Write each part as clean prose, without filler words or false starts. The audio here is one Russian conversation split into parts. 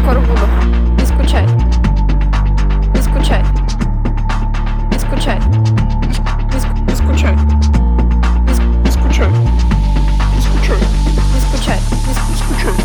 скоро буду. Не скучай. Не скучай. Не скучай. Не скучай. Не скучай. Не скучай. Не скучай. Не скучай.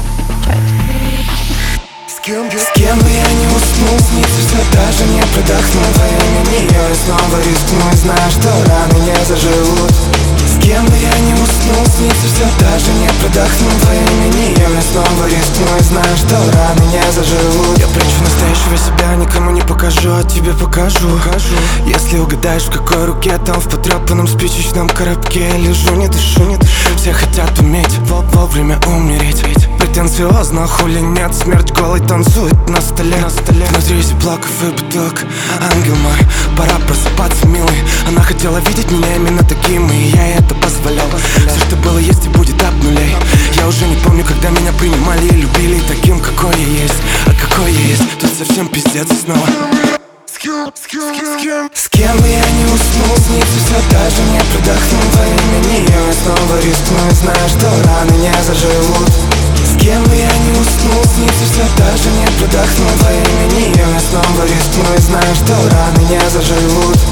С кем бы я не уснул, снится все даже не продохнул во имя нее. И снова рискну и знаю, что раны не заживут. С кем бы я не уснул, снится все даже не продохнул во имя нее. И снова рискну и знаю, что раны не заживут. Я прячу настоящего себя, никому не покажу, а тебе покажу. Если угадаешь, в какой руке, там в потрепанном спичечном коробке лежу, не дышу. Все хотят уметь вовремя умереть. Претенциозно, хули нет, смерть голой танцует на столе. Внутри зиплоков и бутылок. Ангел мой, пора просыпаться, милый. Она хотела видеть меня именно таким, и я ей это позволял. Все, что было, есть и будет от нулей. Я уже не помню, когда меня принимали и любили таким, какой я есть. А какой я есть, тут совсем пиздец и снова. С кем бы я не уснул, снится все даже не продохнул во имя нее. И снова рискну и знаю, что раны не заживут. С кем бы я не уснул, снится все даже не продохнул во имя нее. И снова рискну и знаю, что раны не заживут.